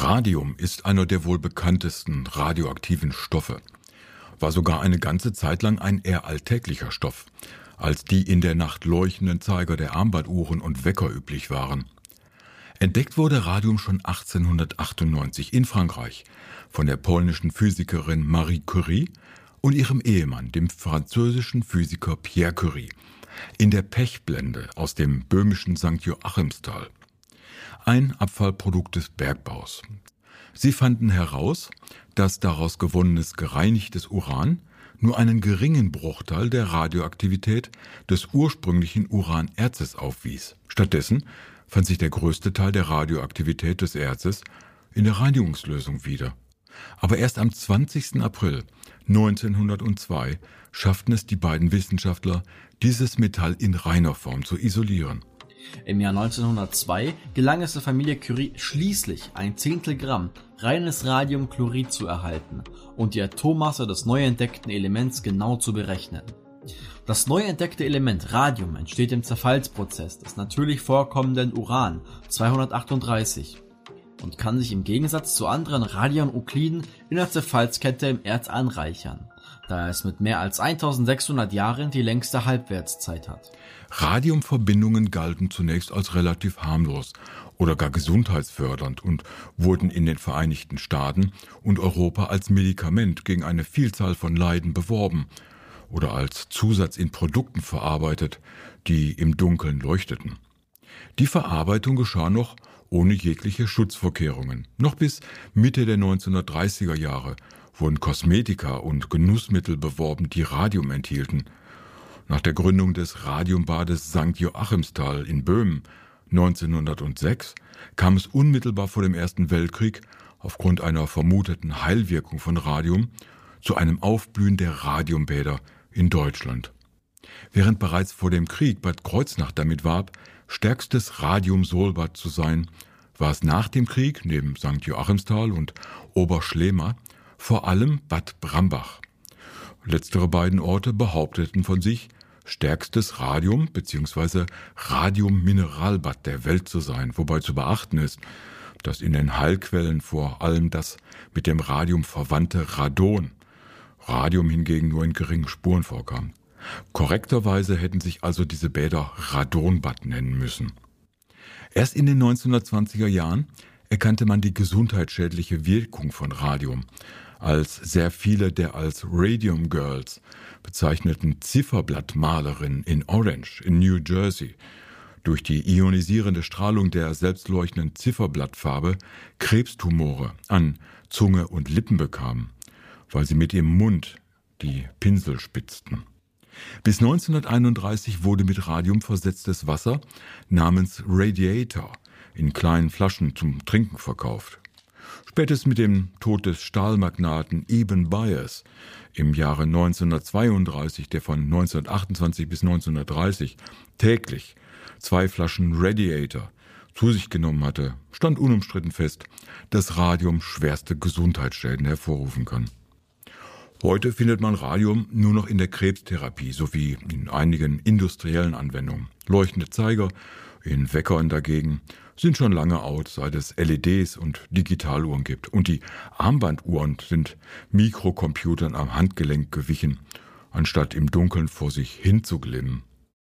Radium ist einer der wohl bekanntesten radioaktiven Stoffe, war sogar eine ganze Zeit lang ein eher alltäglicher Stoff, als die in der Nacht leuchtenden Zeiger der Armbanduhren und Wecker üblich waren. Entdeckt wurde Radium schon 1898 in Frankreich von der polnischen Physikerin Marie Curie und ihrem Ehemann, dem französischen Physiker Pierre Curie, in der Pechblende aus dem böhmischen St. Joachimsthal. Ein Abfallprodukt des Bergbaus. Sie fanden heraus, dass daraus gewonnenes gereinigtes Uran nur einen geringen Bruchteil der Radioaktivität des ursprünglichen Uranerzes aufwies. Stattdessen fand sich der größte Teil der Radioaktivität des Erzes in der Reinigungslösung wieder. Aber erst am 20. April 1902 schafften es die beiden Wissenschaftler, dieses Metall in reiner Form zu isolieren. Im Jahr 1902 gelang es der Familie Curie schließlich, 1/10 Gramm reines Radiumchlorid zu erhalten und die Atommasse des neu entdeckten Elements genau zu berechnen. Das neu entdeckte Element Radium entsteht im Zerfallsprozess des natürlich vorkommenden Uran 238 und kann sich im Gegensatz zu anderen Radionukliden in der Zerfallskette im Erz anreichern, da es mit mehr als 1600 Jahren die längste Halbwertszeit hat. Radiumverbindungen galten zunächst als relativ harmlos oder gar gesundheitsfördernd und wurden in den Vereinigten Staaten und Europa als Medikament gegen eine Vielzahl von Leiden beworben oder als Zusatz in Produkten verarbeitet, die im Dunkeln leuchteten. Die Verarbeitung geschah noch ohne jegliche Schutzvorkehrungen. Noch bis Mitte der 1930er Jahre wurden Kosmetika und Genussmittel beworben, die Radium enthielten. Nach der Gründung des Radiumbades St. Joachimsthal in Böhmen 1906 kam es unmittelbar vor dem Ersten Weltkrieg aufgrund einer vermuteten Heilwirkung von Radium zu einem Aufblühen der Radiumbäder in Deutschland. Während bereits vor dem Krieg Bad Kreuznach damit warb, stärkstes Radiumsolbad zu sein, war es nach dem Krieg neben St. Joachimsthal und Oberschlema vor allem Bad Brambach. Letztere beiden Orte behaupteten von sich, stärkstes Radium bzw. Radiummineralbad der Welt zu sein, wobei zu beachten ist, dass in den Heilquellen vor allem das mit dem Radium verwandte Radon, Radium hingegen nur in geringen Spuren vorkam. Korrekterweise hätten sich also diese Bäder Radonbad nennen müssen. Erst in den 1920er Jahren erkannte man die gesundheitsschädliche Wirkung von Radium, als sehr viele der als Radium Girls bezeichneten Zifferblattmalerinnen in Orange in New Jersey durch die ionisierende Strahlung der selbstleuchtenden Zifferblattfarbe Krebstumore an Zunge und Lippen bekamen, weil sie mit ihrem Mund die Pinsel spitzten. Bis 1931 wurde mit Radium versetztes Wasser namens Radiator in kleinen Flaschen zum Trinken verkauft. Spätestens mit dem Tod des Stahlmagnaten Eben Byers im Jahre 1932, der von 1928 bis 1930 täglich 2 Flaschen Radiator zu sich genommen hatte, stand unumstritten fest, dass Radium schwerste Gesundheitsschäden hervorrufen kann. Heute findet man Radium nur noch in der Krebstherapie sowie in einigen industriellen Anwendungen. Leuchtende Zeiger in Weckern dagegen sind schon lange out, seit es LEDs und Digitaluhren gibt. Und die Armbanduhren sind Mikrocomputern am Handgelenk gewichen, anstatt im Dunkeln vor sich hinzuglimmen.